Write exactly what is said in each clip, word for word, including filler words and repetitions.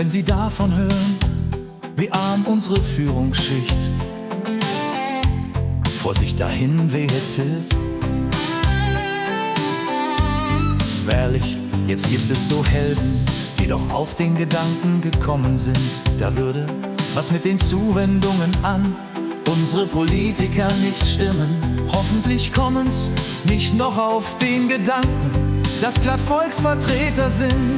wenn sie davon hören, wie arm unsere Führungsschicht vor sich dahin vegetiert. Wahrlich, jetzt gibt es so Helden, die doch auf den Gedanken gekommen sind, da würde was mit den Zuwendungen an unsere Politiker nicht stimmen. Hoffentlich kommen's nicht noch auf den Gedanken, dass glatt Volksvertreter sind.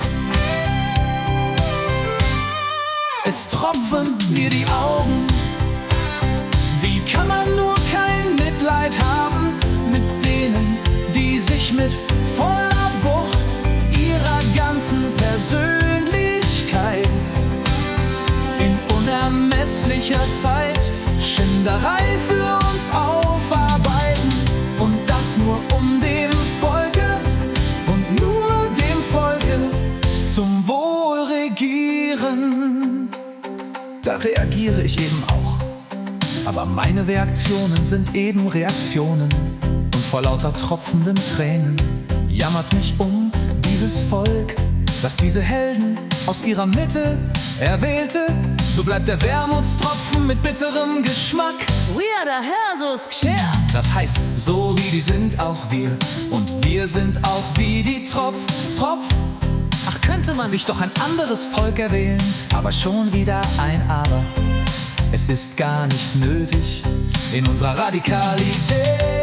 Es tropfen mir die Augen. Wie kann man nur kein Mitleid haben mit denen, die sich mit voller Wucht ihrer ganzen Persönlichkeit in unermesslicher Zeit Schinderei für uns aufarbeiten, und das nur um dem Volke und nur dem Volke zum Wohl regieren. Da reagiere ich eben auch, aber meine Reaktionen sind eben Reaktionen, und vor lauter tropfenden Tränen jammert mich um dieses Volk, das diese Helden aus ihrer Mitte erwählte. So bleibt der Wermutstropfen mit bitterem Geschmack. We are the Herzos Geschirr. Das heißt, so wie die sind auch wir, und wir sind auch wie die Tropf, Tropf. Ach, könnte man sich doch ein anderes Volk erwählen, aber schon wieder ein Aber. Es ist gar nicht nötig in unserer Radikalität.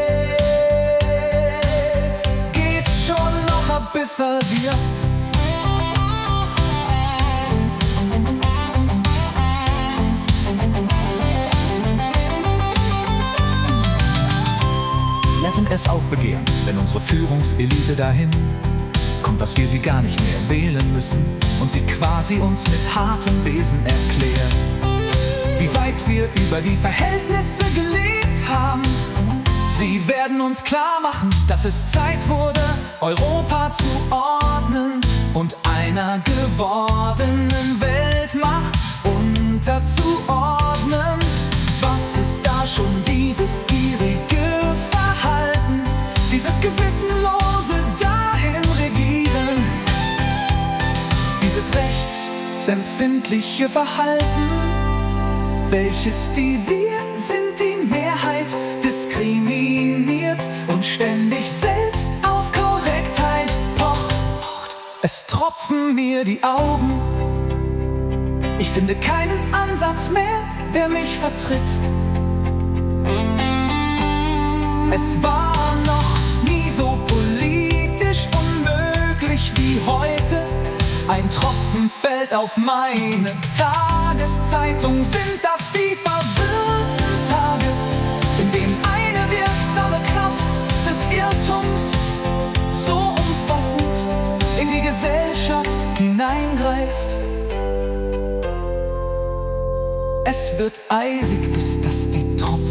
Geht schon noch ein bisschen wir. Neffen es Aufbegehren, wenn unsere Führungselite dahin kommt, dass wir sie gar nicht mehr wählen müssen und sie quasi uns mit hartem Besen erklärt, wie weit wir über die Verhältnisse gelebt haben. Sie werden uns klar machen, dass es Zeit wurde, Europa zu ordnen und einer gewordenen Weltmacht unterzuordnen. Was ist da schon dieses gierige Verhalten, dieses gewissenlose Dahinregieren, dieses rechtsempfindliche Verhalten, welches die Wir sind, die Mehrheit diskriminiert und ständig selbst auf Korrektheit pocht. Es tropfen mir die Augen. Ich finde keinen Ansatz mehr, wer mich vertritt. Es war noch nie so politisch unmöglich wie heute. Ein Tropfen fällt auf meine Tageszeitung. Sind das die verwirrten Tage, in denen eine wirksame Kraft des Irrtums so umfassend in die Gesellschaft hineingreift? Es wird eisig, bis dass die Tropfen